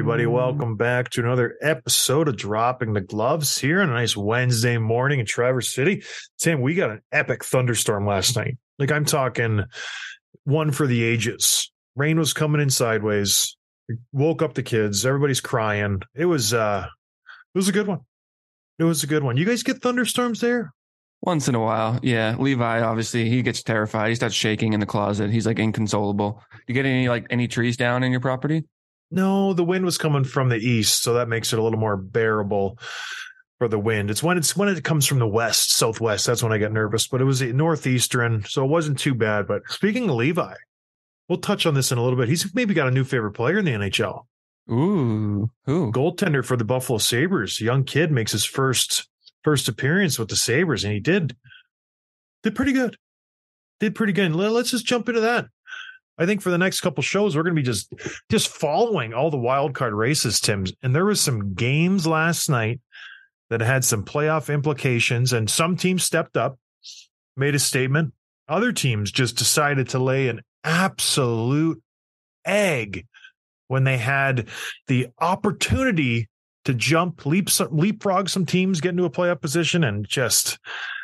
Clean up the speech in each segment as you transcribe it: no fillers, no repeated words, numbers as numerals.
everybody. Welcome back to another episode of Dropping the Gloves here on a nice Wednesday morning in Traverse City. Tim, we got an epic thunderstorm last night. Like, I'm talking one for the ages. Rain was coming in sideways. It woke up the kids. Everybody's crying. It was a good one. It was a good one. You guys get thunderstorms there? Once in a while, yeah. Levi, obviously, he gets terrified. He starts shaking in the closet. He's like inconsolable. You get any trees down in your property? No, the wind was coming from the east, so that makes it a little more bearable for the wind. It's when it comes from the west, southwest, that's when I get nervous. But it was northeastern, so it wasn't too bad. But speaking of Levi, we'll touch on this in a little bit. He's maybe got a new favorite player in the NHL. Ooh, who? Goaltender for the Buffalo Sabres. A young kid makes his first appearance with the Sabres, and he did pretty good. Let's just jump into that. I think for the next couple shows, we're going to be just following all the wild card races, Tim. And there was some games last night that had some playoff implications, and some teams stepped up, made a statement. Other teams just decided to lay an absolute egg when they had the opportunity to leapfrog some teams, get into a playoff position, and just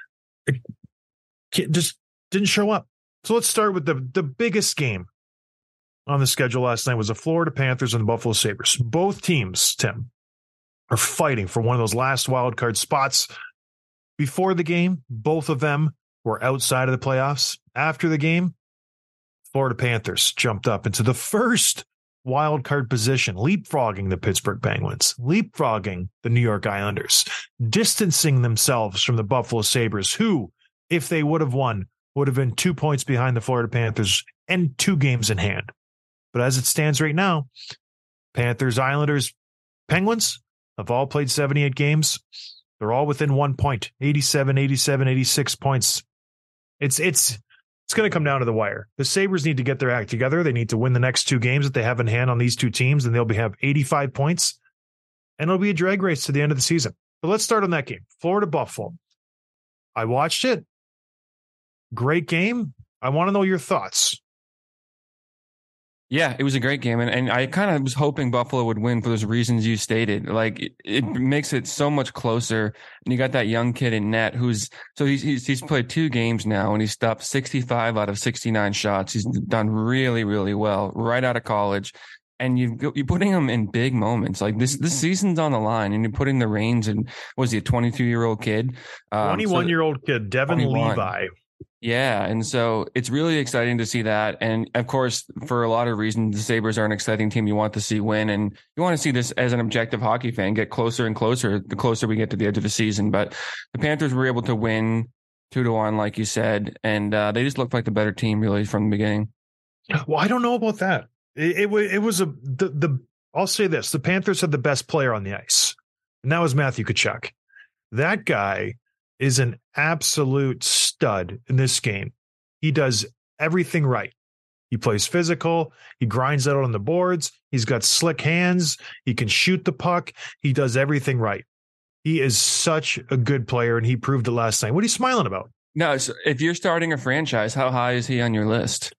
didn't show up. So let's start with the biggest game on the schedule last night was the Florida Panthers and the Buffalo Sabres. Both teams, Tim, are fighting for one of those last wild card spots. Before the game, both of them were outside of the playoffs. After the game, Florida Panthers jumped up into the first wild card position, leapfrogging the Pittsburgh Penguins, leapfrogging the New York Islanders, distancing themselves from the Buffalo Sabres, who, if they would have won, would have been 2 points behind the Florida Panthers and 2 games in hand. But as it stands right now, Panthers, Islanders, Penguins have all played 78 games. They're all within 1 point, 87, 86 points. It's going to come down to the wire. The Sabres need to get their act together. They need to win the next 2 games that they have in hand on these 2 teams, and they'll have 85 points. And it'll be a drag race to the end of the season. But let's start on that game. Florida-Buffalo. I watched it. Great game. I want to know your thoughts. Yeah, it was a great game. And I kind of was hoping Buffalo would win for those reasons you stated. Like, it makes it so much closer. And you got that young kid in net he's played 2 games now, and he's stopped 65 out of 69 shots. He's done really, really well right out of college. And you're putting him in big moments. Like this season's on the line, and you're putting the reins in, was he a 22-year-old kid? 21-year-old kid, Devin 21. Levi. Yeah, and so it's really exciting to see that. And of course, for a lot of reasons, the Sabres are an exciting team you want to see win, and you want to see this as an objective hockey fan get closer and closer the closer we get to the edge of the season. But the Panthers were able to win 2-1, like you said, and they just looked like the better team really from the beginning. Well, I don't know about that. It was I'll say this: the Panthers had the best player on the ice, and that was Matthew Tkachuk. That guy is an absolute stud in this game. He does everything right. He plays physical. He grinds out on the boards. He's got slick hands. He can shoot the puck. He does everything right. He is such a good player, and he proved it last night. What are you smiling about? No, so if you're starting a franchise, how high is he on your list?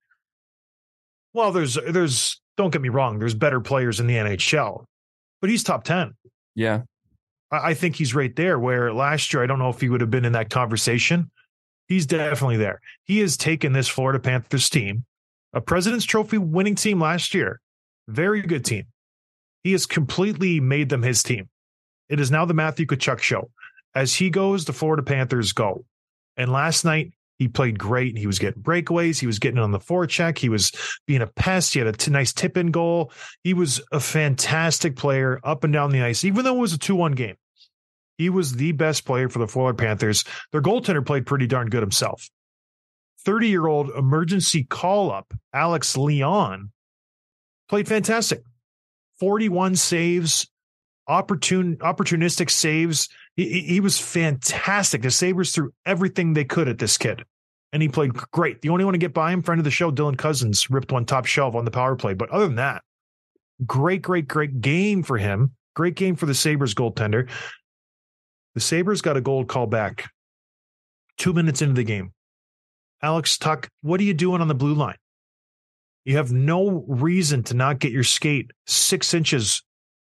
Well, there's don't get me wrong, there's better players in the NHL, but he's top 10. Yeah. I think he's right there, where last year, I don't know if he would have been in that conversation. He's definitely there. He has taken this Florida Panthers team, a President's Trophy winning team last year, very good team. He has completely made them his team. It is now the Matthew Tkachuk show. As he goes, the Florida Panthers go. And last night, he played great. He was getting breakaways. He was getting on the forecheck. He was being a pest. He had a nice tip-in goal. He was a fantastic player up and down the ice, even though it was a 2-1 game. He was the best player for the Florida Panthers. Their goaltender played pretty darn good himself. 30-year-old emergency call-up, Alex Leon, played fantastic. 41 saves, opportunistic saves. He was fantastic. The Sabres threw everything they could at this kid, and he played great. The only one to get by him, friend of the show, Dylan Cousins, ripped one top shelf on the power play. But other than that, great game for him. Great game for the Sabres goaltender. The Sabres got a goal call back 2 minutes into the game. Alex Tuch, what are you doing on the blue line? You have no reason to not get your skate 6 inches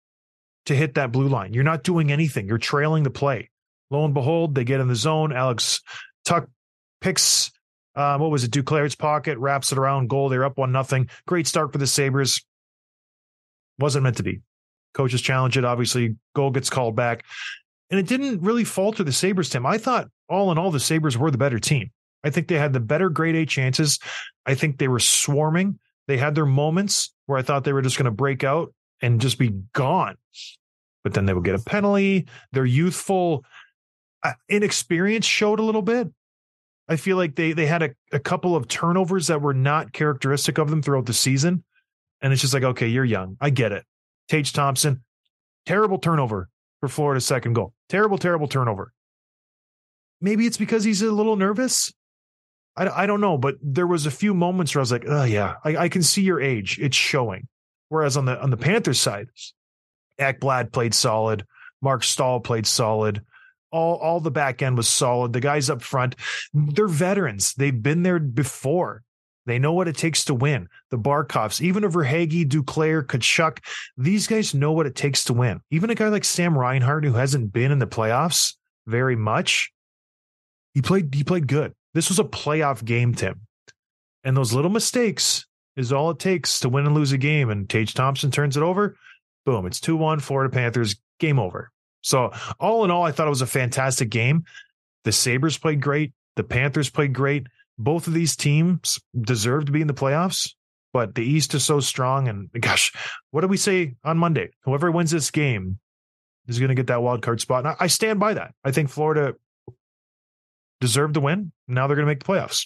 to hit that blue line. You're not doing anything. You're trailing the play. Lo and behold, they get in the zone. Alex Tuch picks, Duclair's pocket, wraps it around, goal. They're up 1-0. Great start for the Sabres. Wasn't meant to be. Coaches challenge it, obviously. Goal gets called back. And it didn't really falter the Sabres, Tim. I thought, all in all, the Sabres were the better team. I think they had the better grade A chances. I think they were swarming. They had their moments where I thought they were just going to break out and just be gone. But then they would get a penalty. Their youthful inexperience showed a little bit. I feel like they had a couple of turnovers that were not characteristic of them throughout the season. And it's just like, okay, you're young. I get it. Tage Thompson, terrible turnover for Florida's second goal. Terrible turnover. Maybe it's because he's a little nervous. I don't know, but there was a few moments where I was like, oh yeah, I can see your age. It's showing. Whereas on the Panthers side, Ekblad played solid. Mark Stahl played solid. All the back end was solid. The guys up front, they're veterans. They've been there before. They know what it takes to win. The Barkovs, even over Hagee, Duclair, Tkachuk, these guys know what it takes to win. Even a guy like Sam Reinhart, who hasn't been in the playoffs very much, he played good. This was a playoff game, Tim. And those little mistakes is all it takes to win and lose a game. And Tage Thompson turns it over. Boom, it's 2-1, Florida Panthers, game over. So all in all, I thought it was a fantastic game. The Sabres played great. The Panthers played great. Both of these teams deserve to be in the playoffs, but the East is so strong. And gosh, what did we say on Monday? Whoever wins this game is going to get that wild card spot. And I stand by that. I think Florida deserved to win. Now they're going to make the playoffs.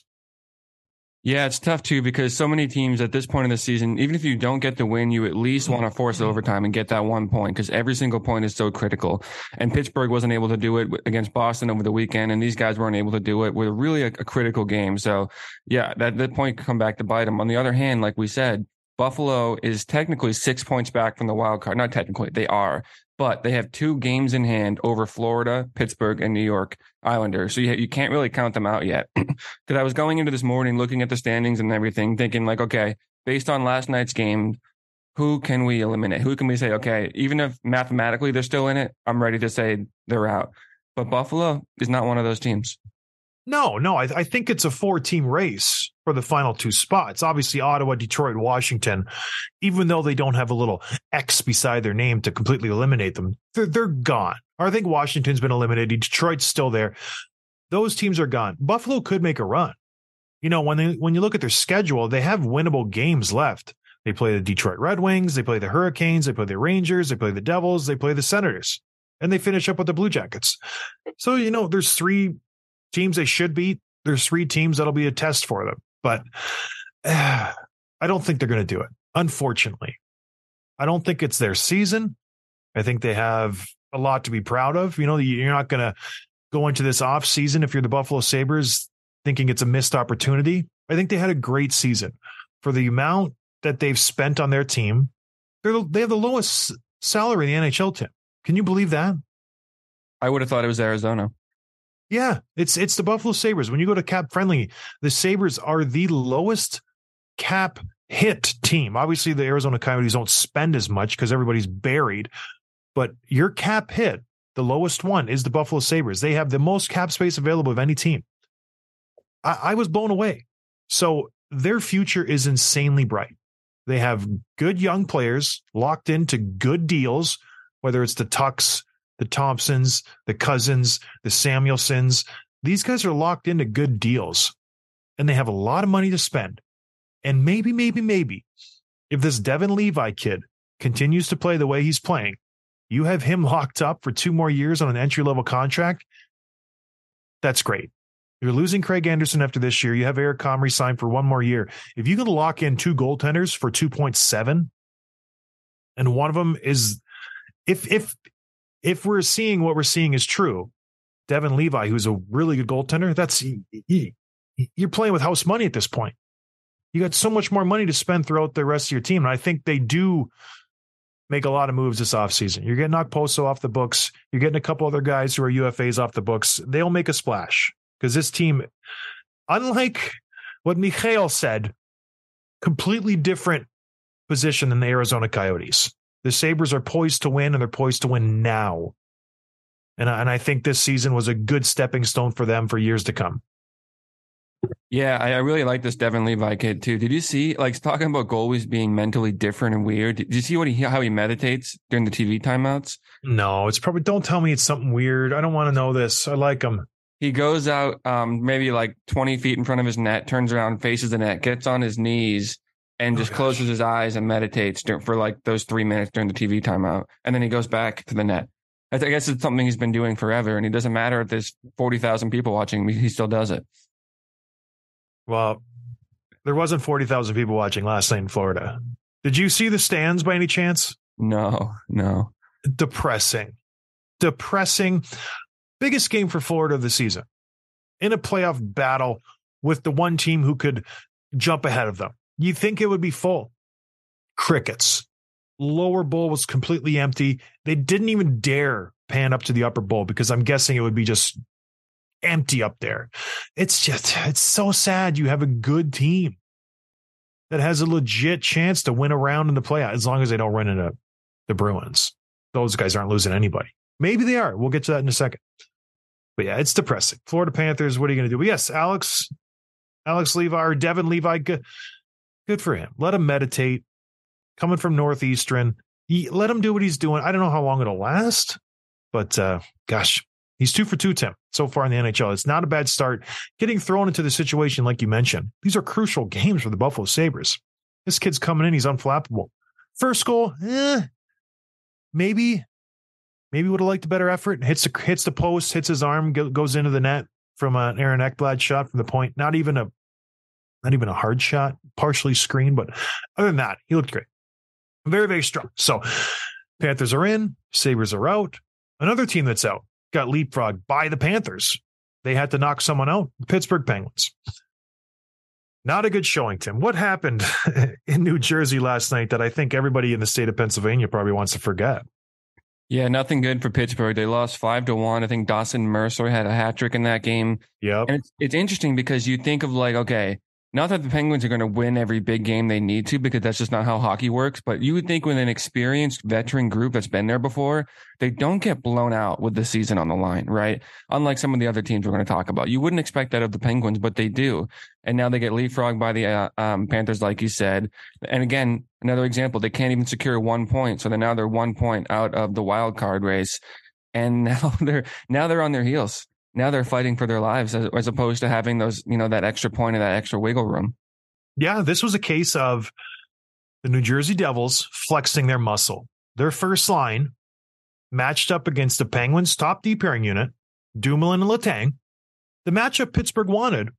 Yeah, it's tough too because so many teams at this point in the season, even if you don't get the win, you at least want to force overtime and get that 1 point because every single point is so critical. And Pittsburgh wasn't able to do it against Boston over the weekend, and these guys weren't able to do it with really a critical game. So, yeah, that point could come back to bite them. On the other hand, like we said, Buffalo is technically 6 points back from the wild card. Not technically, they are. But they have 2 games in hand over Florida, Pittsburgh, and New York Islanders. So you can't really count them out yet. Because I was going into this morning, looking at the standings and everything, thinking like, okay, based on last night's game, who can we eliminate? Who can we say, okay, even if mathematically they're still in it, I'm ready to say they're out. But Buffalo is not one of those teams. No, I think it's a 4-team race for the final 2 spots. Obviously, Ottawa, Detroit, Washington, even though they don't have a little X beside their name to completely eliminate them, they're gone. Or I think Washington's been eliminated. Detroit's still there. Those teams are gone. Buffalo could make a run. You know, when you look at their schedule, they have winnable games left. They play the Detroit Red Wings, they play the Hurricanes, they play the Rangers, they play the Devils, they play the Senators, and they finish up with the Blue Jackets. So, you know, there's 3 teams they should beat. There's 3 teams that'll be a test for them. But I don't think they're going to do it, unfortunately. I don't think it's their season. I think they have a lot to be proud of. You know, you're not going to go into this off season if you're the Buffalo Sabres thinking it's a missed opportunity. I think they had a great season for the amount that they've spent on their team. They have the lowest salary in the NHL, Tim. Can you believe that? I would have thought it was Arizona. Yeah, it's the Buffalo Sabres. When you go to Cap Friendly, the Sabres are the lowest cap hit team. Obviously, the Arizona Coyotes don't spend as much because everybody's buried. But your cap hit, the lowest one, is the Buffalo Sabres. They have the most cap space available of any team. I was blown away. So their future is insanely bright. They have good young players locked into good deals, whether it's the Tucks, the Thompsons, the Cousins, the Samuelsons. These guys are locked into good deals, and they have a lot of money to spend. And maybe, if this Devin Levi kid continues to play the way he's playing, you have him locked up for 2 more years on an entry-level contract. That's great. You're losing Craig Anderson after this year. You have Eric Comrie signed for 1 more year. If you can lock in 2 goaltenders for 2.7, and one of them is, if we're seeing what we're seeing is true, Devin Levi, who's a really good goaltender, you're playing with house money at this point. You got so much more money to spend throughout the rest of your team. And I think they do make a lot of moves this offseason. You're getting Okposo off the books. You're getting a couple other guys who are UFAs off the books. They'll make a splash because this team, unlike what Mikhail said, completely different position than the Arizona Coyotes. The Sabres are poised to win, and they're poised to win now. And I think this season was a good stepping stone for them for years to come. Yeah, I really like this Devin Levi kid too. Did you see, like, talking about goalies being mentally different and weird? Did you see how he meditates during the TV timeouts? No, it's probably, don't tell me it's something weird. I don't want to know this. I like him. He goes out maybe like 20 feet in front of his net, turns around, faces the net, gets on his knees, and just closes his eyes and meditates for like those 3 minutes during the TV timeout. And then he goes back to the net. I guess it's something he's been doing forever, and it doesn't matter if there's 40,000 people watching, he still does it. Well, there wasn't 40,000 people watching last night in Florida. Did you see the stands by any chance? No. Depressing. Biggest game for Florida of the season. In a playoff battle with the one team who could jump ahead of them. You think it would be full. Crickets. Lower bowl was completely empty. They didn't even dare pan up to the upper bowl because I'm guessing it would be just empty up there. It's so sad. You have a good team that has a legit chance to win a round in the playoff as long as they don't run into the Bruins. Those guys aren't losing anybody. Maybe they are. We'll get to that in a second. But yeah, it's depressing. Florida Panthers, what are you going to do? But yes, Alex Levi or Devin Levi, good for him. Let him meditate. Coming from Northeastern, let him do what he's doing. I don't know how long it'll last, but gosh, he's 2 for 2, Tim, so far in the NHL. It's not a bad start. Getting thrown into the situation like you mentioned. These are crucial games for the Buffalo Sabres. This kid's coming in. He's unflappable. First goal, maybe would have liked a better effort. Hits the post, hits his arm, goes into the net from an Aaron Ekblad shot from the point. Not even a hard shot, partially screened, but other than that, he looked great. Very, very strong. So Panthers are in, Sabres are out. Another team that's out got leapfrogged by the Panthers. They had to knock someone out, the Pittsburgh Penguins. Not a good showing, Tim. What happened in New Jersey last night that I think everybody in the state of Pennsylvania probably wants to forget? Yeah, nothing good for Pittsburgh. They lost 5-1. I think Dawson Mercer had a hat trick in that game. Yep. And it's interesting because you think of like, okay, not that the Penguins are going to win every big game they need to, because that's just not how hockey works. But you would think with an experienced veteran group that's been there before, they don't get blown out with the season on the line, right? Unlike some of the other teams we're going to talk about. You wouldn't expect that of the Penguins, but they do. And now they get leapfrogged by the Panthers, like you said. And again, another example, they can't even secure 1 point. So they're 1 point out of the wild card race. And now they're on their heels. Now they're fighting for their lives as opposed to having those, that extra point and that extra wiggle room. Yeah, this was a case of the New Jersey Devils flexing their muscle. Their first line matched up against the Penguins' top D pairing unit, Dumoulin and Letang. The matchup Pittsburgh wanted.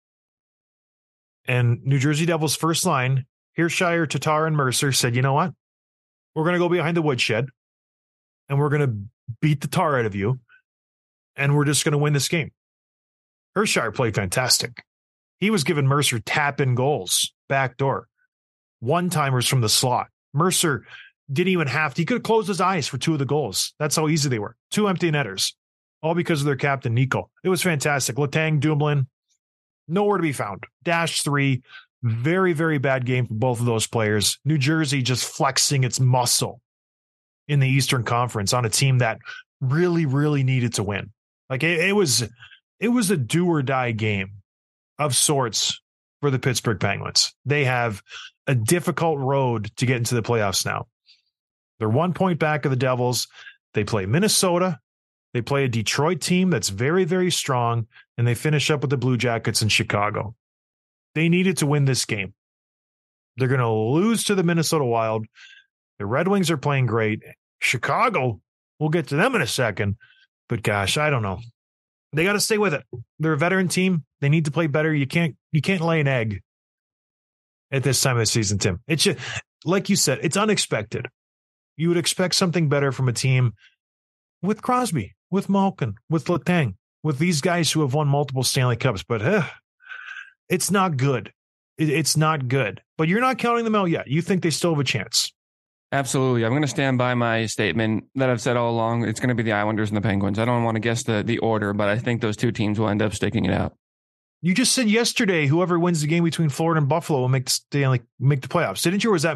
And New Jersey Devils' first line, Hershiser, Tatar, and Mercer said, you know what? We're going to go behind the woodshed and we're going to beat the tar out of you. And we're just going to win this game. Hershiser played fantastic. He was giving Mercer tap-in goals, backdoor, one-timers from the slot. Mercer didn't even have to. He could have closed his eyes for 2 of the goals. That's how easy they were. 2 empty netters, all because of their captain, Nico. It was fantastic. Letang, Dumoulin, nowhere to be found. -3. Very, very bad game for both of those players. New Jersey just flexing its muscle in the Eastern Conference on a team that really, really needed to win. Like it was a do or die game of sorts for the Pittsburgh Penguins. They have a difficult road to get into the playoffs now. They're 1 point back of the Devils. They play Minnesota. They play a Detroit team that's very, very strong, and they finish up with the Blue Jackets in Chicago. They needed to win this game. They're going to lose to the Minnesota Wild. The Red Wings are playing great. Chicago, we'll get to them in a second. But gosh, I don't know. They got to stay with it. They're a veteran team. They need to play better. You can't lay an egg at this time of the season, Tim. It's just, like you said, it's unexpected. You would expect something better from a team with Crosby, with Malkin, with Letang, with these guys who have won multiple Stanley Cups. But it's not good. It's not good. But you're not counting them out yet. You think they still have a chance. Absolutely. I'm going to stand by my statement that I've said all along. It's going to be the Islanders and the Penguins. I don't want to guess the order, but I think those 2 teams will end up sticking it out. You just said yesterday whoever wins the game between Florida and Buffalo will make the playoffs. Didn't you, or was that me?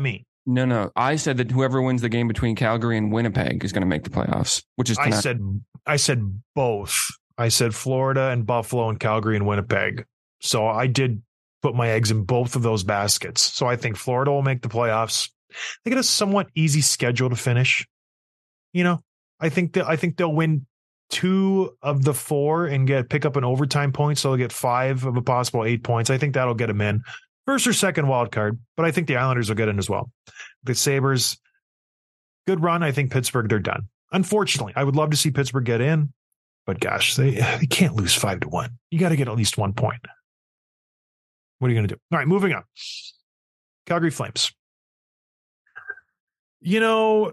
No. I said that whoever wins the game between Calgary and Winnipeg is going to make the playoffs, which is I said both. I said Florida and Buffalo and Calgary and Winnipeg. So I did put my eggs in both of those baskets. So I think Florida will make the playoffs. They got a somewhat easy schedule to finish. I think they'll win 2 of the 4 and pick up an overtime point. So they'll get 5 of a possible 8 points. I think that'll get them in first or second wild card, but I think the Islanders will get in as well. The Sabres, good run. I think Pittsburgh, they're done. Unfortunately, I would love to see Pittsburgh get in, but gosh, they can't lose 5-1. You got to get at least 1 point. What are you going to do? All right, moving on. Calgary Flames. You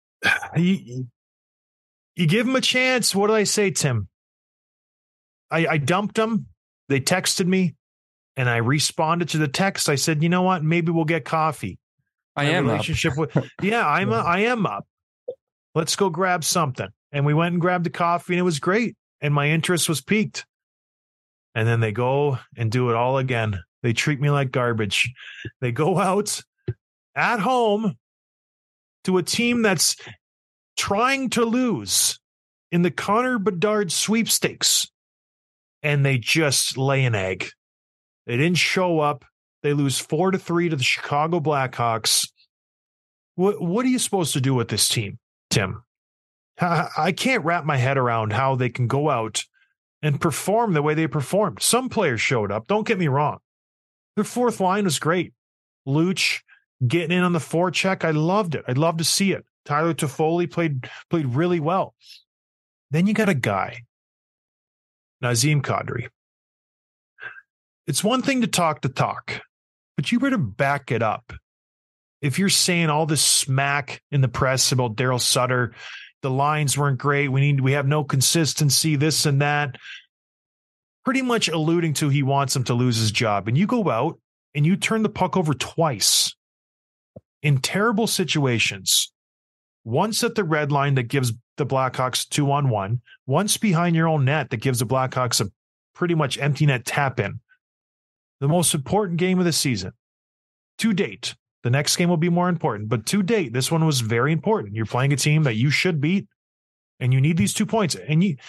give them a chance. What did I say, Tim? I dumped them. They texted me, and I responded to the text. I said, you know what? Maybe we'll get coffee. I am up. I am up. Let's go grab something. And we went and grabbed the coffee, and it was great. And my interest was piqued. And then they go and do it all again. They treat me like garbage. They go out at home to a team that's trying to lose in the Connor Bedard sweepstakes, and they just lay an egg. They didn't show up. They lose 4-3 to the Chicago Blackhawks. What are you supposed to do with this team, Tim? I can't wrap my head around how they can go out and perform the way they performed. Some players showed up. Don't get me wrong. Their fourth line was great. Luch getting in on the forecheck. I loved it. I'd love to see it. Tyler Toffoli played really well. Then you got a guy, Nazem Kadri. It's one thing to talk, but you better back it up. If you're saying all this smack in the press about Daryl Sutter, the lines weren't great, we have no consistency, this and that, pretty much alluding to he wants him to lose his job. And you go out and you turn the puck over twice in terrible situations. Once at the red line that gives the Blackhawks 2-on-1, once behind your own net that gives the Blackhawks a pretty much empty net tap in. The most important game of the season to date. The next game will be more important, but to date, this one was very important. You're playing a team that you should beat, and you need these 2 points. And you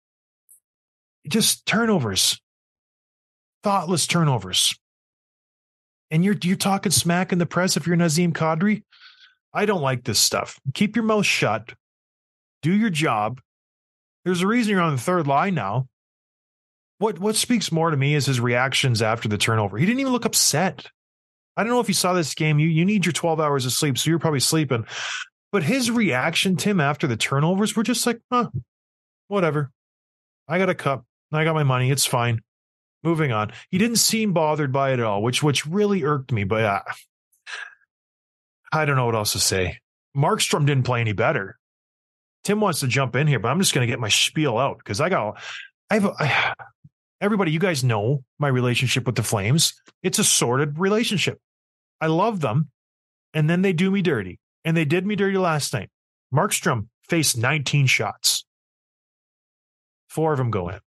just turnovers, thoughtless turnovers. And you're talking smack in the press if you're Nazem Kadri. I don't like this stuff. Keep your mouth shut. Do your job. There's a reason you're on the third line now. What speaks more to me is his reactions after the turnover. He didn't even look upset. I don't know if you saw this game. You need your 12 hours of sleep, so you're probably sleeping. But his reaction, Tim, after the turnovers were just like, whatever. I got a cup. I got my money. It's fine. Moving on. He didn't seem bothered by it at all, which really irked me. But I don't know what else to say. Markstrom didn't play any better. Tim wants to jump in here, but I'm just going to get my spiel out because everybody, you guys know my relationship with the Flames. It's a sordid relationship. I love them, and then they do me dirty. And they did me dirty last night. Markstrom faced 19 shots. 4 of them go in.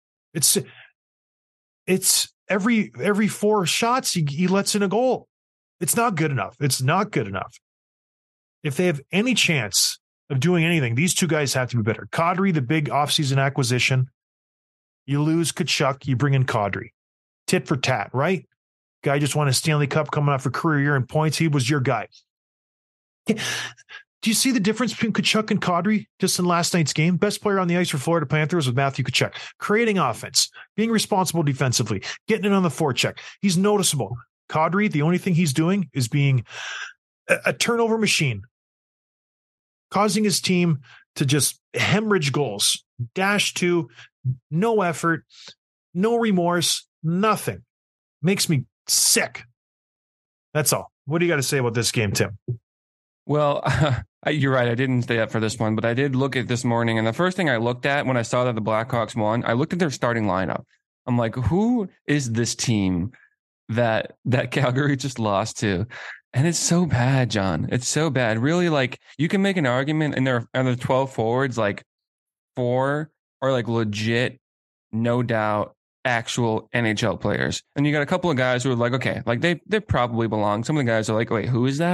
It's every 4 shots he lets in a goal. It's not good enough. It's not good enough. If they have any chance of doing anything, these 2 guys have to be better. Kadri, the big offseason acquisition. You lose Tkachuk, you bring in Kadri. Tit for tat, right? Guy just won a Stanley Cup coming off a career year in points. He was your guy. Do you see the difference between Tkachuk and Kadri just in last night's game? Best player on the ice for Florida Panthers was Matthew Tkachuk. Creating offense, being responsible defensively, getting it on the forecheck. He's noticeable. Kadri, the only thing he's doing is being a turnover machine, causing his team to just hemorrhage goals. Dash 2, no effort, no remorse, nothing. Makes me sick. That's all. What do you got to say about this game, Tim? Well, you're right. I didn't stay up for this one, but I did look at this morning. And the first thing I looked at when I saw that the Blackhawks won, I looked at their starting lineup. I'm like, who is this team that Calgary just lost to? And it's so bad, John. It's so bad. Really, like, you can make an argument in there on the 12 forwards, like 4 are like legit, no doubt, actual NHL players. And you got a couple of guys who are like, okay, like they probably belong. Some of the guys are like, wait, who is that?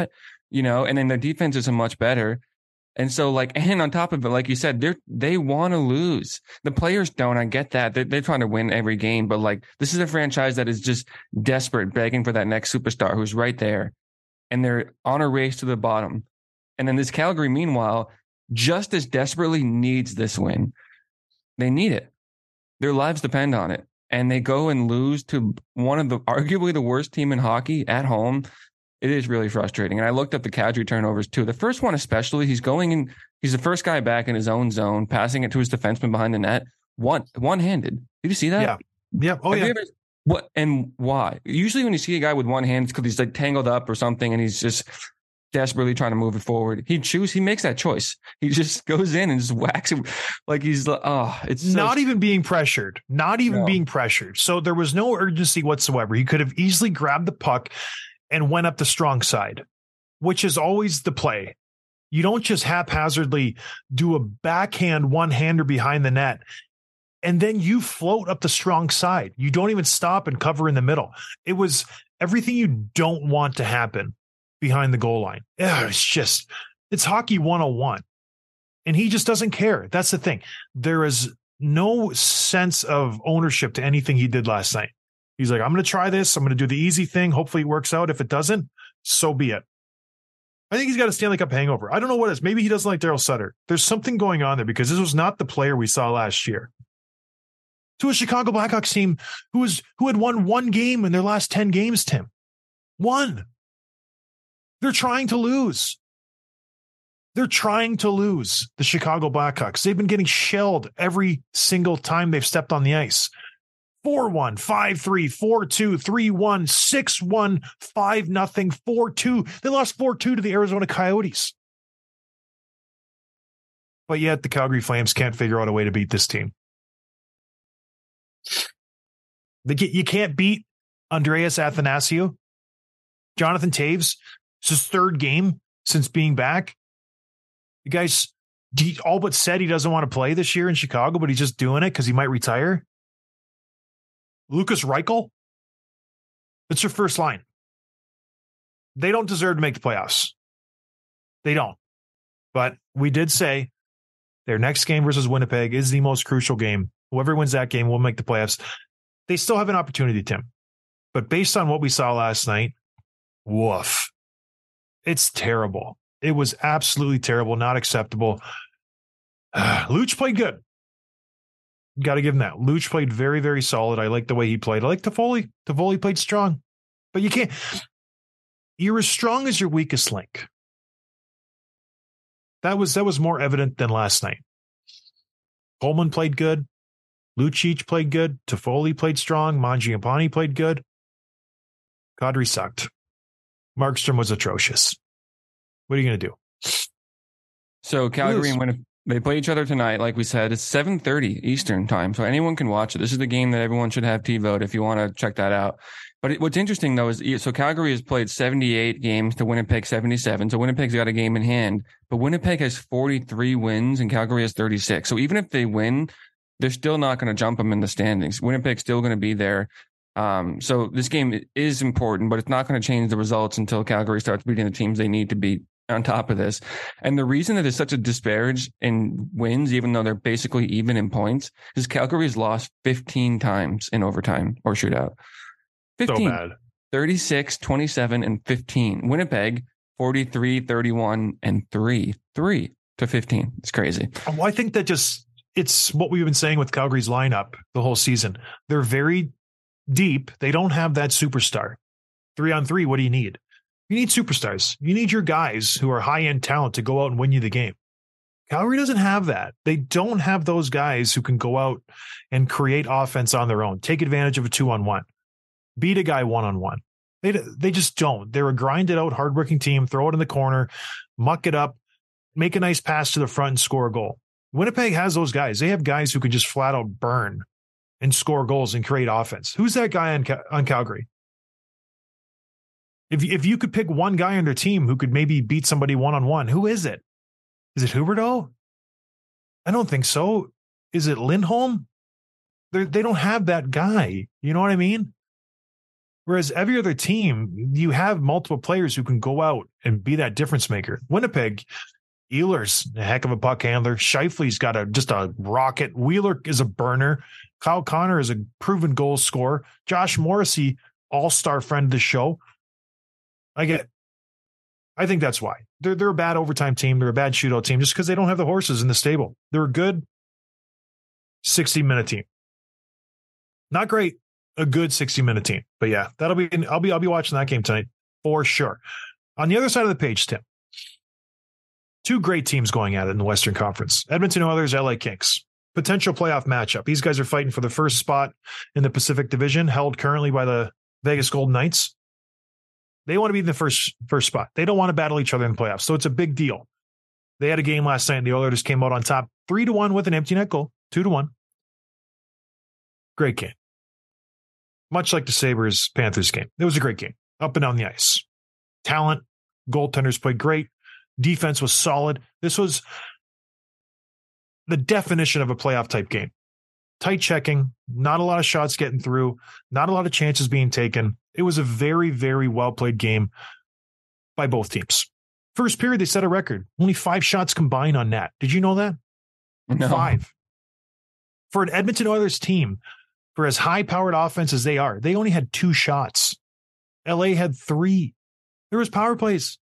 and then their defense isn't much better. And so, and on top of it, like you said, they want to lose. The players don't. I get that. They're trying to win every game, but this is a franchise that is just desperate, begging for that next superstar who's right there. And they're on a race to the bottom. And then this Calgary, meanwhile, just as desperately needs this win. They need it. Their lives depend on it. And they go and lose to one of arguably the worst team in hockey at home. It is really frustrating. And I looked up the Kadri turnovers too. The first one especially, he's the first guy back in his own zone, passing it to his defenseman behind the net, one-handed. Did you see that? Yeah. Yeah. Oh, yeah. What and why? Usually when you see a guy with one hand, it's because he's tangled up or something and he's just desperately trying to move it forward. He makes that choice. He just goes in and just whacks it it's not even being pressured. Being pressured. So there was no urgency whatsoever. He could have easily grabbed the puck and went up the strong side, which is always the play. You don't just haphazardly do a backhand one-hander behind the net and then you float up the strong side. You don't even stop and cover in the middle. It was everything you don't want to happen behind the goal line. It's hockey 101. And he just doesn't care. That's the thing. There is no sense of ownership to anything he did last night. He's like, I'm going to try this. I'm going to do the easy thing. Hopefully it works out. If it doesn't, so be it. I think he's got a Stanley Cup hangover. I don't know what it is. Maybe he doesn't like Daryl Sutter. There's something going on there because this was not the player we saw last year. To a Chicago Blackhawks team who had won one game in their last 10 games, Tim. One. They're trying to lose. The Chicago Blackhawks. They've been getting shelled every single time they've stepped on the ice. 4-1, 5-3, 4-2, 3-1, 6-1, 5-0, 4-2. They lost 4-2 to the Arizona Coyotes. But yet the Calgary Flames can't figure out a way to beat this team. You can't beat Andreas Athanasiou. Jonathan Toews, it's his third game since being back. The guy's all but said he doesn't want to play this year in Chicago, but he's just doing it because he might retire. Lucas Reichel, it's your first line. They don't deserve to make the playoffs. They don't. But we did say their next game versus Winnipeg is the most crucial game. Whoever wins that game will make the playoffs. They still have an opportunity, Tim. But based on what we saw last night, woof. It's terrible. It was absolutely terrible, not acceptable. Luch played good. Got to give him that. Luch played very, very solid. I like the way he played. I like Toffoli. Toffoli played strong. But you can't. You're as strong as your weakest link. That was more evident than last night. Coleman played good. Lucic played good. Toffoli played strong. Mangiapane played good. Kadri sucked. Markstrom was atrocious. What are you going to do? So Calgary and Winnipeg, they play each other tonight. Like we said, it's 7:30 Eastern time, so anyone can watch it. This is the game that everyone should have TiVoed if you want to check that out. But what's interesting, though, is so Calgary has played 78 games to Winnipeg 77. So Winnipeg's got a game in hand. But Winnipeg has 43 wins and Calgary has 36. So even if they win, they're still not going to jump them in the standings. Winnipeg's still going to be there. So this game is important, but it's not going to change the results until Calgary starts beating the teams they need to beat on top of this. And the reason that there's such a disparage in wins, even though they're basically even in points, is Calgary has lost 15 times in overtime or shootout. 15. So bad. 36, 27, and 15. Winnipeg, 43, 31, and 3 to 15. It's crazy. Well, I think that it's what we've been saying with Calgary's lineup the whole season. They're very deep. They don't have that superstar. 3-on-3, what do you need? You need superstars. You need your guys who are high-end talent to go out and win you the game. Calgary doesn't have that. They don't have those guys who can go out and create offense on their own, take advantage of a 2-on-1, beat a guy 1-on-1. They just don't. They're a grinded-out, hardworking team, throw it in the corner, muck it up, make a nice pass to the front and score a goal. Winnipeg has those guys. They have guys who can just flat-out burn and score goals and create offense. Who's that guy on Calgary? If you could pick one guy on their team who could maybe beat somebody 1-on-1, who is it? Is it Huberdeau? I don't think so. Is it Lindholm? They don't have that guy. You know what I mean? Whereas every other team, you have multiple players who can go out and be that difference maker. Winnipeg, Ehlers, a heck of a puck handler. Scheifele's got just a rocket. Wheeler is a burner. Kyle Connor is a proven goal scorer. Josh Morrissey, all-star friend of the show. I think that's why. They're a bad overtime team. They're a bad shootout team just because they don't have the horses in the stable. They're a good 60-minute team. Not great, a good 60-minute team. But yeah, I'll be watching that game tonight for sure. On the other side of the page, Tim, two great teams going at it in the Western Conference. Edmonton Oilers, LA Kings. Potential playoff matchup. These guys are fighting for the first spot in the Pacific Division, held currently by the Vegas Golden Knights. They want to be in the first spot. They don't want to battle each other in the playoffs. So it's a big deal. They had a game last night and the Oilers came out on top 3-1 with an empty net goal, 2-1. Great game. Much like the Sabres-Panthers game. It was a great game. Up and down the ice. Talent. Goaltenders played great. Defense was solid. This was the definition of a playoff type game. Tight checking, not a lot of shots getting through, not a lot of chances being taken. It was a very, very well played game by both teams. First period, they set a record. Only 5 shots combined on net. Did you know that? No. 5. For an Edmonton Oilers team, for as high-powered offense as they are, they only had 2 shots. LA had 3. There was power plays.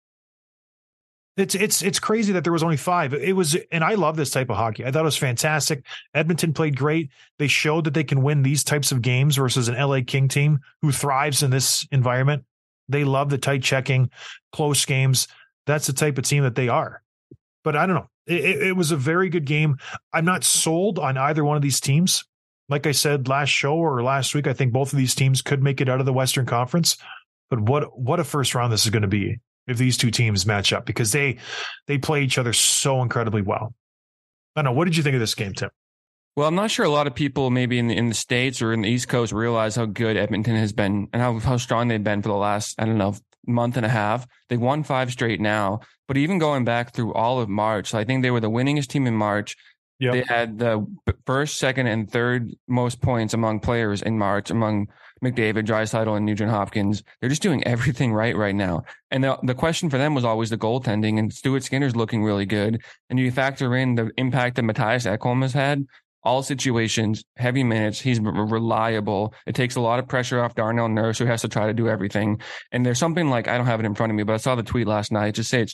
It's crazy that there was only 5. It was, and I love this type of hockey. I thought it was fantastic. Edmonton played great. They showed that they can win these types of games versus an LA King team who thrives in this environment. They love the tight checking, close games. That's the type of team that they are. But I don't know. It was a very good game. I'm not sold on either one of these teams. Like I said last show or last week, I think both of these teams could make it out of the Western Conference. But what a first round this is going to be if these two teams match up, because they play each other so incredibly well. I don't know. What did you think of this game, Tim? Well, I'm not sure a lot of people maybe in the States or in the East Coast realize how good Edmonton has been and how strong they've been for the last, I don't know, month and a half. They won 5 straight now, but even going back through all of March, so I think they were the winningest team in March. Yep. They had the first, second, and third most points among players in March, among McDavid, Draisaitl, and Nugent Hopkins. They're just doing everything right now. And the question for them was always the goaltending, and Stuart Skinner's looking really good. And you factor in the impact that Matthias Ekholm has had. All situations, heavy minutes, he's reliable. It takes a lot of pressure off Darnell Nurse, who has to try to do everything. And there's something like, I don't have it in front of me, but I saw the tweet last night. Just say it's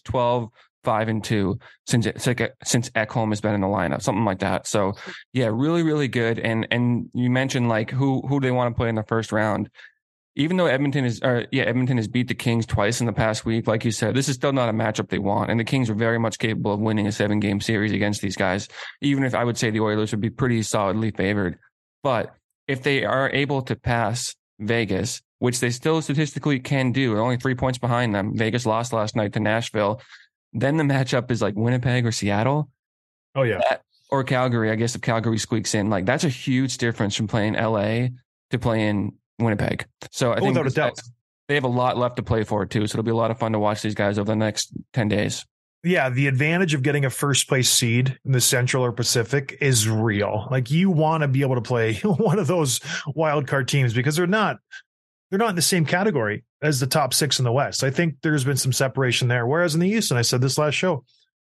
12-5-2 since Ekholm has been in the lineup, something like that. So yeah, really, really good. And you mentioned like who they want to play in the first round. Even though Edmonton has beat the Kings twice in the past week, like you said, this is still not a matchup they want. And the Kings are very much capable of winning a 7-game series against these guys, even if I would say the Oilers would be pretty solidly favored. But if they are able to pass Vegas, which they still statistically can do, they're only 3 points behind them. Vegas lost last night to Nashville. Then the matchup is like Winnipeg or Seattle. Oh, yeah. Or Calgary, I guess, if Calgary squeaks in. Like, that's a huge difference from playing LA to playing Winnipeg. So I think without a doubt, they have a lot left to play for too. So it'll be a lot of fun to watch these guys over the next 10 days. Yeah, the advantage of getting a first place seed in the Central or Pacific is real. Like, you want to be able to play one of those wild card teams because they're not in the same category as the top 6 in the West. I think there's been some separation there. Whereas in the East, and I said this last show,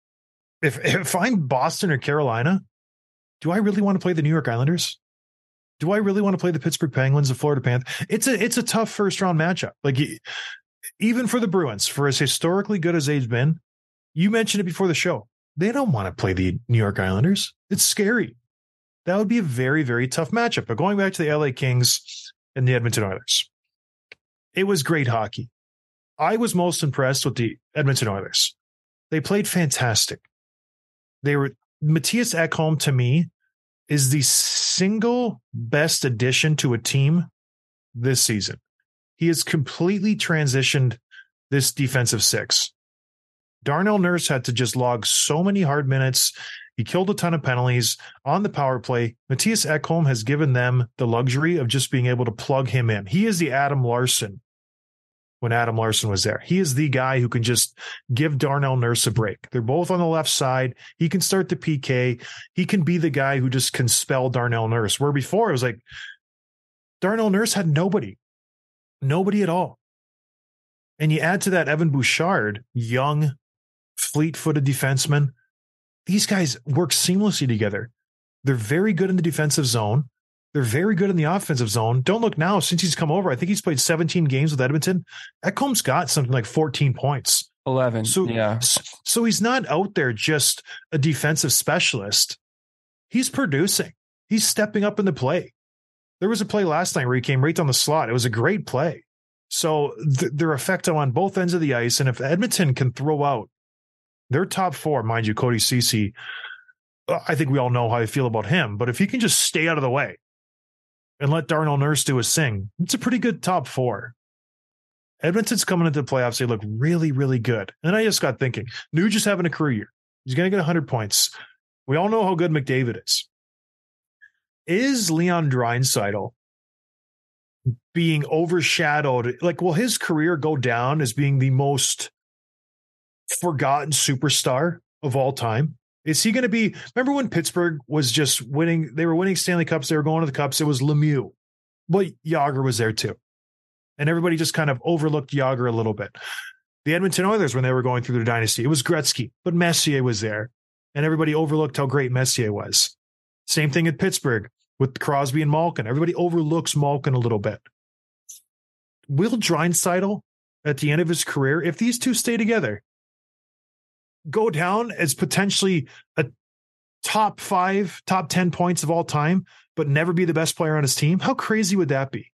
if I'm Boston or Carolina, do I really want to play the New York Islanders? Do I really want to play the Pittsburgh Penguins, the Florida Panthers? It's a tough first round matchup. Like, even for the Bruins, for as historically good as they've been, you mentioned it before the show, they don't want to play the New York Islanders. It's scary. That would be a very, very tough matchup. But going back to the LA Kings and the Edmonton Oilers, it was great hockey. I was most impressed with the Edmonton Oilers. They played fantastic. Matthias Ekholm, to me, is the single best addition to a team this season. He has completely transitioned this defensive 6. Darnell Nurse had to just log so many hard minutes. He killed a ton of penalties on the power play. Matthias Ekholm has given them the luxury of just being able to plug him in. He is the Adam Larson when Adam Larson was there. He is the guy who can just give Darnell Nurse a break. They're both on the left side. He can start the PK. He can be the guy who just can spell Darnell Nurse, where before it was like Darnell Nurse had nobody. Nobody at all. And you add to that Evan Bouchard, young, fleet-footed defenseman. These guys work seamlessly together. They're very good in the defensive zone. They're very good in the offensive zone. Don't look now, since he's come over, I think he's played 17 games with Edmonton. Ekholm's got something like 14 points. 11. So he's not out there just a defensive specialist. He's producing. He's stepping up in the play. There was a play last night where he came right down the slot. It was a great play. So they're effective on both ends of the ice. And if Edmonton can throw out their top four, mind you, Cody Ceci, I think we all know how I feel about him. But if he can just stay out of the way and let Darnell Nurse do his thing, it's a pretty good top four. Edmonton's coming into the playoffs. They look really, really good. And I just got thinking, Nuge is having a career year. He's going to get 100 points. We all know how good McDavid is. Is Leon Draisaitl being overshadowed? Like, will his career go down as being the most forgotten superstar of all time? Is he going to be? Remember when Pittsburgh was just winning? They were winning Stanley Cups. They were going to the Cups. It was Lemieux, but Jagr was there too. And everybody just kind of overlooked Jagr a little bit. The Edmonton Oilers, when they were going through their dynasty, it was Gretzky, but Messier was there. And everybody overlooked how great Messier was. Same thing at Pittsburgh with Crosby and Malkin. Everybody overlooks Malkin a little bit. Will Draisaitl, at the end of his career, if these two stay together, go down as potentially a top 5, top 10 points of all time, but never be the best player on his team? How crazy would that be?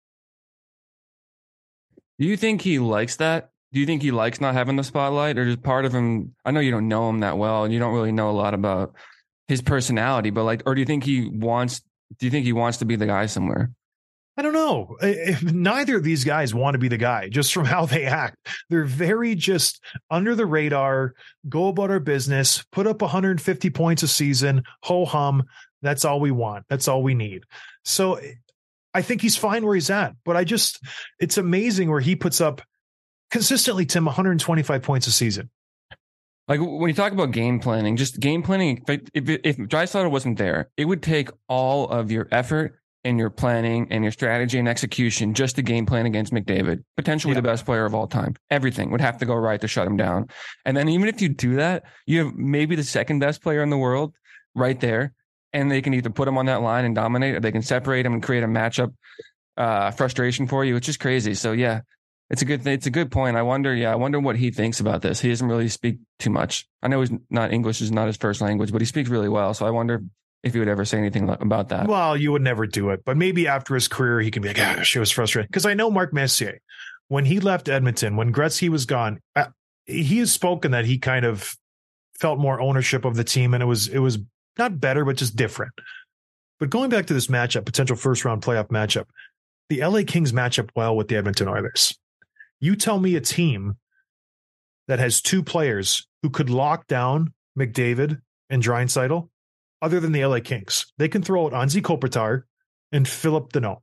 Do you think he likes that? Do you think he likes not having the spotlight, or just part of him? I know you don't know him that well and you don't really know a lot about his personality, but like, or do you think he wants to be the guy somewhere? I don't know. Neither of these guys want to be the guy, just from how they act. They're very just under the radar, go about our business, put up 150 points a season, ho hum. That's all we want. That's all we need. So I think he's fine where he's at, but it's amazing where he puts up consistently, Tim, 125 points a season. Like when you talk about game planning, just game planning, if Draisaitl wasn't there, it would take all of your effort and your planning and your strategy and execution just to game plan against McDavid, potentially the best player of all time. Everything would have to go right to shut him down. And then even if you do that, you have maybe the second best player in the world right there. And they can either put him on that line and dominate, or they can separate him and create a matchup frustration for you. It's just crazy. So yeah, it's a good thing. It's a good point. I wonder what he thinks about this. He doesn't really speak too much. I know English is not his first language, but he speaks really well. So I wonder if he would ever say anything about that. Well, you would never do it, but maybe after his career, he can be like, gosh, it was frustrating. Because I know Mark Messier, when he left Edmonton, when Gretzky was gone, he has spoken that he kind of felt more ownership of the team, and it was not better, but just different. But going back to this matchup, potential first round playoff matchup, the LA Kings match up well with the Edmonton Oilers. You tell me a team that has two players who could lock down McDavid and Draisaitl other than the LA Kings. They can throw out Anze Kopitar and Philip Deneau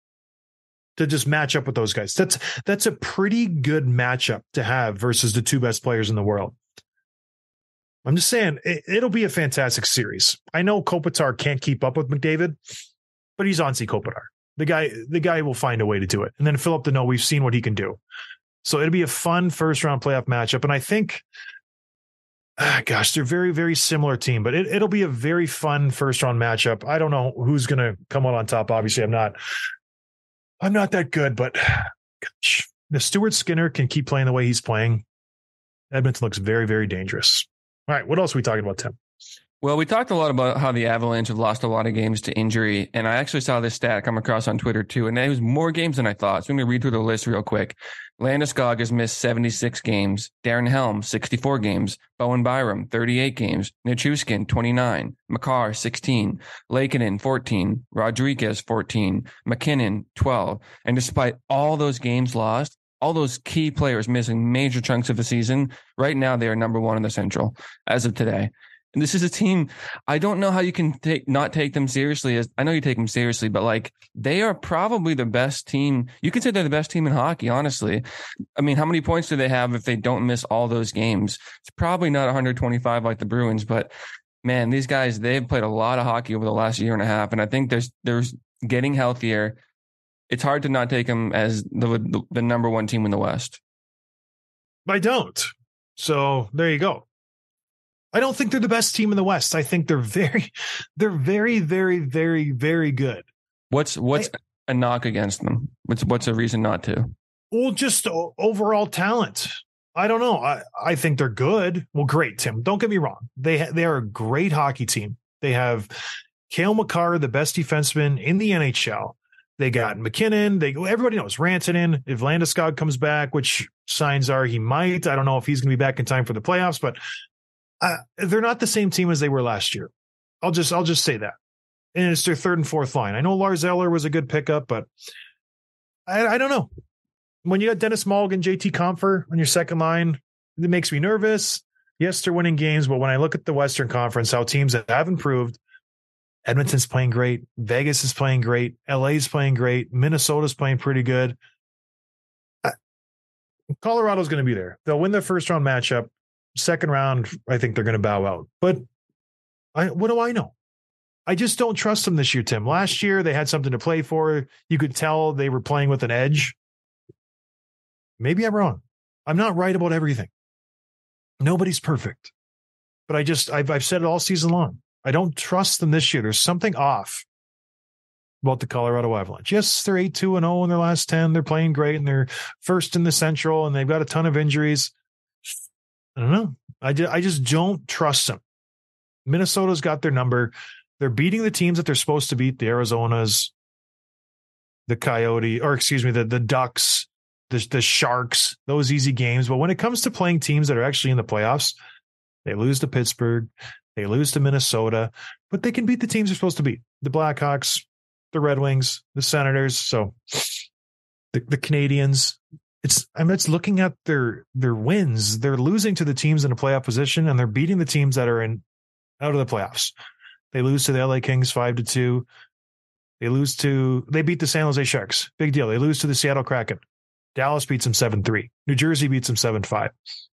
to just match up with those guys. That's a pretty good matchup to have versus the two best players in the world. I'm just saying it'll be a fantastic series. I know Kopitar can't keep up with McDavid, but he's Anze Kopitar. The guy will find a way to do it. And then Philip Deneau, we've seen what he can do. So it'll be a fun first round playoff matchup. And I think, they're very, very similar team, but it'll be a very fun first round matchup. I don't know who's going to come out on top. Obviously, I'm not that good, but gosh, if Stuart Skinner can keep playing the way he's playing, Edmonton looks very, very dangerous. All right, what else are we talking about, Tim? Well, we talked a lot about how the Avalanche have lost a lot of games to injury, and I actually saw this stat come across on Twitter too, and it was more games than I thought. So I'm going to read through the list real quick. Landeskog has missed 76 games. Darren Helm, 64 games. Bowen Byram, 38 games. Nichushkin, 29. Makar, 16. Lankinen, 14. Rodriguez, 14. McKinnon, 12. And despite all those games lost, all those key players missing major chunks of the season, right now they are number one in the Central as of today. And this is a team, I don't know how you can not take them seriously. I know you take them seriously, but like they are probably the best team. You can say they're the best team in hockey, honestly. I mean, how many points do they have if they don't miss all those games? It's probably not 125 like the Bruins, but man, these guys, they've played a lot of hockey over the last year and a half. And I think there's getting healthier. it's hard to not take them as the number one team in the West. I don't. So there you go. I don't think they're the best team in the West. I think they're very, very, very, very good. What's a knock against them? What's a reason not to? Well, just overall talent. I don't know. I think they're good. Well, great, Tim. Don't get me wrong. They are a great hockey team. They have Cale Makar, the best defenseman in the NHL. They got McKinnon. Everybody knows Rantanen. If Landeskog comes back, which signs are he might. I don't know if he's going to be back in time for the playoffs, but they're not the same team as they were last year. I'll just say that. And it's their third and fourth line. I know Lars Eller was a good pickup, but I don't know. When you got Dennis Mulligan, JT Compher on your second line, it makes me nervous. Yes, they're winning games, but when I look at the Western Conference, how teams have improved, Edmonton's playing great. Vegas is playing great. LA's playing great. Minnesota's playing pretty good. Colorado's going to be there. They'll win their first round matchup. Second round, I think they're going to bow out. But what do I know? I just don't trust them this year, Tim. Last year, they had something to play for. You could tell they were playing with an edge. Maybe I'm wrong. I'm not right about everything. Nobody's perfect. But I've said it all season long. I don't trust them this year. There's something off about the Colorado Avalanche. Yes, they're 8-2-0 in their last 10. They're playing great, and they're first in the Central, and they've got a ton of injuries. I don't know. I just don't trust them. Minnesota's got their number. They're beating the teams that they're supposed to beat, the Arizonas, the the Ducks, the Sharks, those easy games. But when it comes to playing teams that are actually in the playoffs, they lose to Pittsburgh. They lose to Minnesota, but they can beat the teams they're supposed to beat. The Blackhawks, the Red Wings, the Senators. So the Canadians, it's looking at their wins. They're losing to the teams in a playoff position, and they're beating the teams that are out of the playoffs. They lose to the LA Kings 5-2. They beat the San Jose Sharks. Big deal. They lose to the Seattle Kraken. Dallas beats them 7-3. New Jersey beats them 7-5.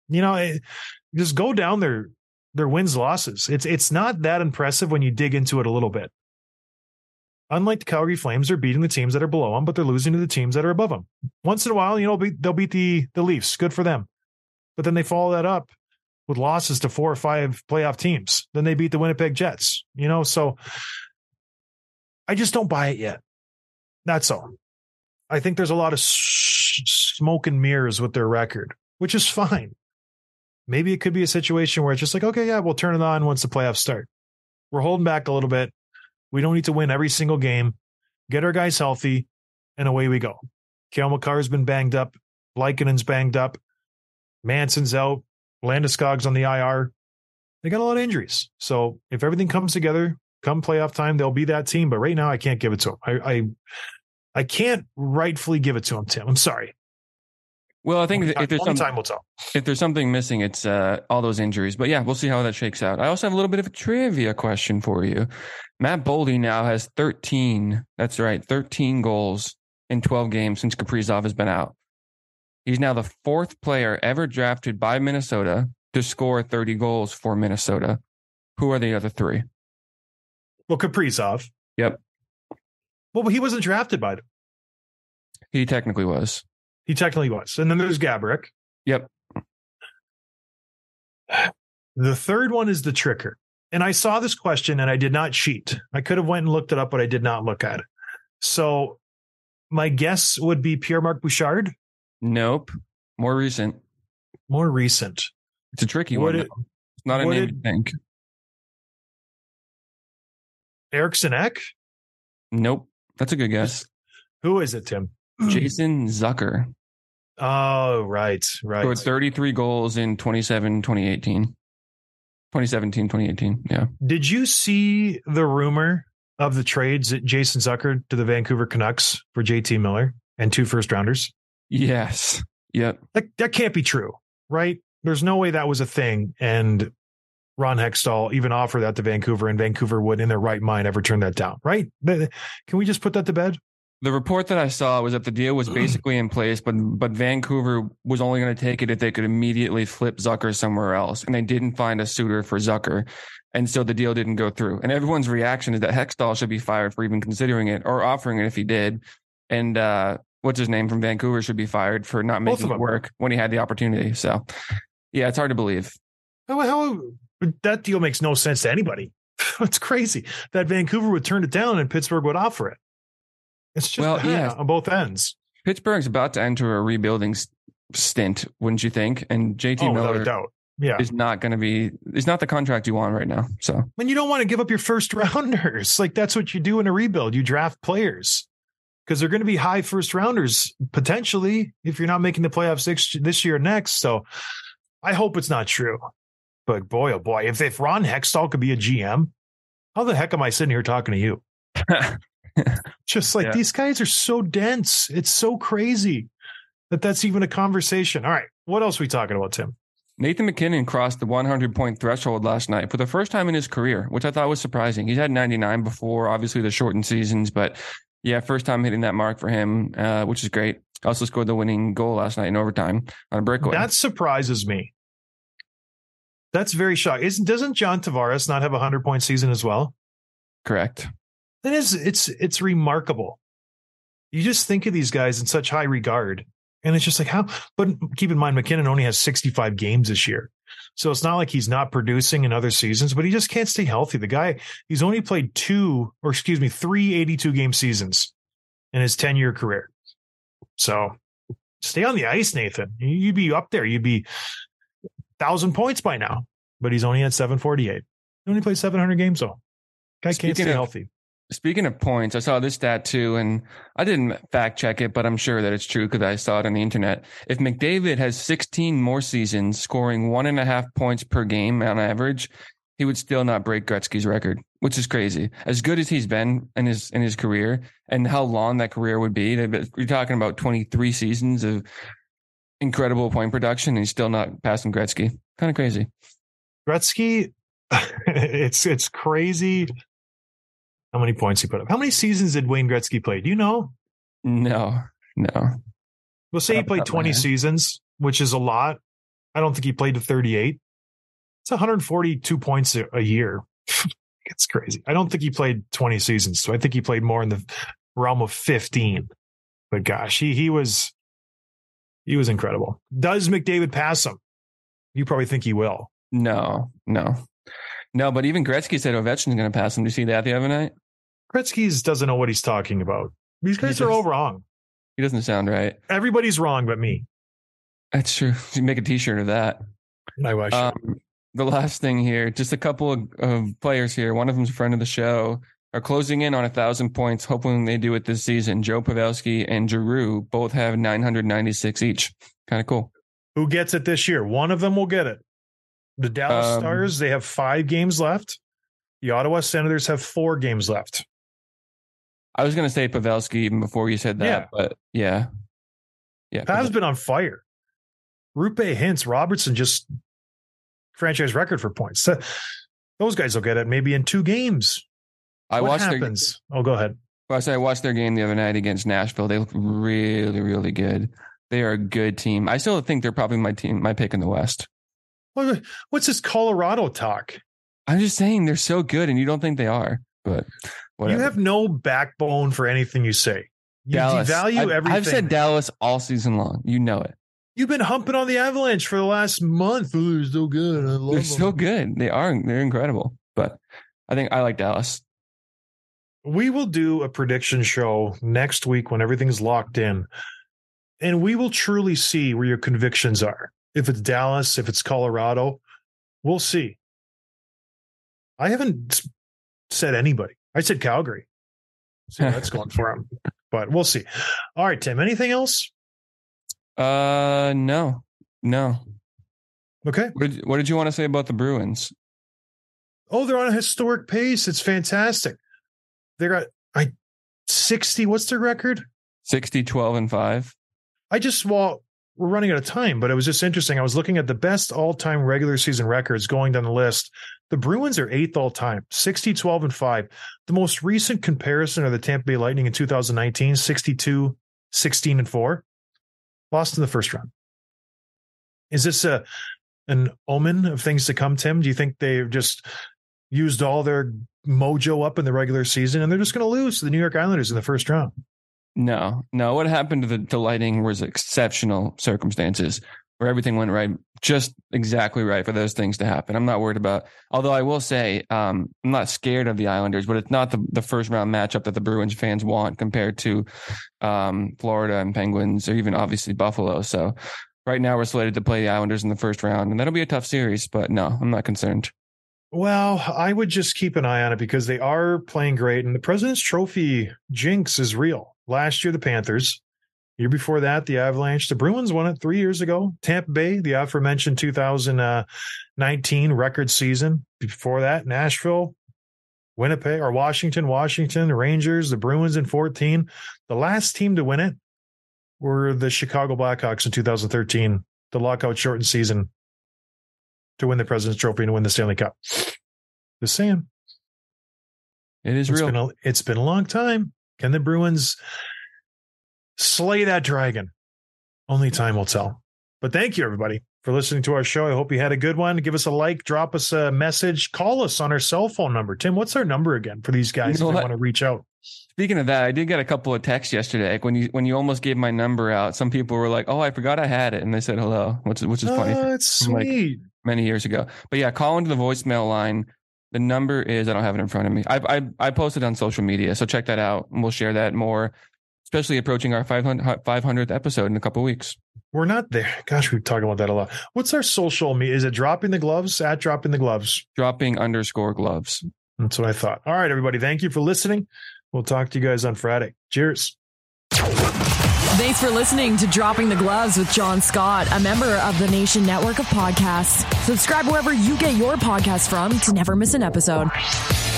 Just go down their wins losses. It's not that impressive when you dig into it a little bit. Unlike the Calgary Flames, they're beating the teams that are below them, but they're losing to the teams that are above them. Once in a while, they'll beat the Leafs. Good for them. But then they follow that up with losses to 4 or 5 playoff teams. Then they beat the Winnipeg Jets. So I just don't buy it yet. That's all. I think there's a lot of smoke and mirrors with their record, which is fine. Maybe it could be a situation where it's just like, okay, yeah, we'll turn it on once the playoffs start. We're holding back a little bit. We don't need to win every single game. Get our guys healthy, and away we go. Cale Makar's been banged up. Likkonen's banged up. Manson's out. Landeskog's on the IR. They got a lot of injuries. So if everything comes together, come playoff time, they'll be that team. But right now, I can't give it to them. I can't rightfully give it to them, Tim. I'm sorry. Well, I think if there's time will tell. If there's something missing, it's all those injuries. But yeah, we'll see how that shakes out. I also have a little bit of a trivia question for you. Matt Boldy now has 13. That's right, 13 goals in 12 games since Kaprizov has been out. He's now the 4th player ever drafted by Minnesota to score 30 goals for Minnesota. Who are the other 3? Well, Kaprizov. Yep. Well, but he wasn't drafted by them. He technically was. And then there's Gaborik. Yep. The third one is the tricker. And I saw this question and I did not cheat. I could have went and looked it up, but I did not look at it. So my guess would be Pierre-Marc Bouchard. Nope. More recent. It's a tricky one. It's not a name to think. Eriksson Ek? Nope. That's a good guess. Who is it, Tim? Jason Zucker. Oh, right. Scored 33 goals in 2017, 2018. Yeah. Did you see the rumor of the trades at Jason Zucker to the Vancouver Canucks for JT Miller and 2 first-rounders? Yes. Yep. That can't be true, right? There's no way that was a thing. And Ron Hextall even offered that to Vancouver, and Vancouver would, in their right mind, ever turn that down, right? Can we just put that to bed? The report that I saw was that the deal was basically in place, but Vancouver was only going to take it if they could immediately flip Zucker somewhere else, and they didn't find a suitor for Zucker, and so the deal didn't go through. And everyone's reaction is that Hextall should be fired for even considering it or offering it if he did. and what's his name from Vancouver should be fired for not making it work when he had the opportunity. So, yeah, it's hard to believe. How that deal makes no sense to anybody. It's crazy that Vancouver would turn it down and Pittsburgh would offer it. It's just on both ends. Pittsburgh's about to enter a rebuilding stint, wouldn't you think? And JT Miller, without a doubt, is not going to be. It's not the contract you want right now. So, and you don't want to give up your first rounders. Like that's what you do in a rebuild. You draft players because they're going to be high first rounders potentially if you're not making the playoffs this year or next. So, I hope it's not true. But boy, oh boy, if Ron Hextall could be a GM, how the heck am I sitting here talking to you? Just like these guys are so dense. It's so crazy that's even a conversation. All right. What else are we talking about, Tim? Nathan MacKinnon crossed the 100-point threshold last night for the first time in his career, which I thought was surprising. He's had 99 before, obviously the shortened seasons, but yeah, first time hitting that mark for him, which is great. Also scored the winning goal last night in overtime on a breakaway. That surprises me. That's very shocking. Doesn't John Tavares not have a 100-point season as well? Correct. It's remarkable. You just think of these guys in such high regard, and it's just like how. But keep in mind, MacKinnon only has 65 games this year, so it's not like he's not producing in other seasons. But he just can't stay healthy. The guy, he's only played 3 82-game seasons in his 10-year career. So stay on the ice, Nathan. You'd be up there. You'd be 1,000 points by now, but he's only at 748. He only played 700 games though. Guy can't stay healthy. Speaking of points, I saw this stat too, and I didn't fact check it, but I'm sure that it's true because I saw it on the internet. If McDavid has 16 more seasons scoring 1.5 points per game on average, he would still not break Gretzky's record, which is crazy. As good as he's been in his career and how long that career would be, you're talking about 23 seasons of incredible point production, and he's still not passing Gretzky. Kind of crazy. Gretzky, it's crazy how many points he put up. How many seasons did Wayne Gretzky play? Do you know? No. We'll say he played 20 seasons, which is a lot. I don't think he played to 38. It's 142 points a year. It's crazy. I don't think he played 20 seasons, so I think he played more in the realm of 15. But gosh, he was incredible. Does McDavid pass him? You probably think he will. No. But even Gretzky said Ovechkin's going to pass him. Do you see that the other night? Gretzky doesn't know what he's talking about. These guys are all wrong. He doesn't sound right. Everybody's wrong but me. That's true. You make a T-shirt of that. I wish. The last thing here, just a couple of players here. One of them's a friend of the show. Are closing in on 1,000 points, hoping they do it this season. Joe Pavelski and Giroux both have 996 each. Kind of cool. Who gets it this year? One of them will get it. The Dallas Stars, they have 5 games left. The Ottawa Senators have 4 games left. I was going to say Pavelski even before you said that, but yeah. Pav's been on fire. Rupe, Hintz, Robertson, just franchise record for points. Those guys will get it maybe in 2 games. What happens? Go ahead. Well, I watched their game the other night against Nashville. They look really, really good. They are a good team. I still think they're probably my pick in the West. What's this Colorado talk? I'm just saying they're so good, and you don't think they are. But whatever. You have no backbone for anything you say. You devalue everything. I've said Dallas all season long. You know it. You've been humping on the Avalanche for the last month. Oh, they're so good. I love them. They're so good. They are. They're incredible. But I think I like Dallas. We will do a prediction show next week when everything's locked in, and we will truly see where your convictions are. If it's Dallas, if it's Colorado, we'll see. I haven't said anybody. I said Calgary. So that's going for him, but we'll see. All right, Tim, anything else? No. Okay. What did you want to say about the Bruins? Oh, they're on a historic pace. It's fantastic. They got 60. What's their record? 60, 12, and 5. We're running out of time, but it was just interesting. I was looking at the best all-time regular season records going down the list. The Bruins are 8th all-time, 60, 12, and 5. The most recent comparison are the Tampa Bay Lightning in 2019, 62, 16, and 4. Lost in the first round. Is this an omen of things to come, Tim? Do you think they've just used all their mojo up in the regular season and they're just going to lose to the New York Islanders in the first round? No. What happened to the lighting was exceptional circumstances where everything went right, just exactly right for those things to happen. I'm not worried about, although I will say, I'm not scared of the Islanders, but it's not the first round matchup that the Bruins fans want compared to Florida and Penguins, or even obviously Buffalo. So right now we're slated to play the Islanders in the first round, and that'll be a tough series, but no, I'm not concerned. Well, I would just keep an eye on it because they are playing great, and the President's Trophy jinx is real. Last year, the Panthers. Year before that, the Avalanche. The Bruins won it 3 years ago. Tampa Bay, the aforementioned 2019 record season. Before that, Nashville, Winnipeg, or Washington, the Rangers, the Bruins in 14. The last team to win it were the Chicago Blackhawks in 2013, the lockout shortened season to win the President's Trophy and win the Stanley Cup. Just saying. It's real. It's been a long time. Can the Bruins slay that dragon? Only time will tell. But thank you, everybody, for listening to our show. I hope you had a good one. Give us a like, drop us a message, call us on our cell phone number. Tim, what's our number again for these guys who want to reach out? Speaking of that, I did get a couple of texts yesterday. Like when you almost gave my number out, some people were like, "Oh, I forgot I had it," and they said hello, which is funny. It's sweet. Like many years ago. But yeah, call into the voicemail line. The number is, I don't have it in front of me. I posted on social media, so check that out, and we'll share that more, especially approaching our 500th episode in a couple of weeks. We're not there. Gosh, we've talked about that a lot. What's our social media? Is it Dropping the Gloves? At Dropping the Gloves? Dropping_gloves. That's what I thought. All right, everybody. Thank you for listening. We'll talk to you guys on Friday. Cheers. Thanks for listening to Dropping the Gloves with John Scott, a member of the Nation Network of Podcasts. Subscribe wherever you get your podcasts from to never miss an episode.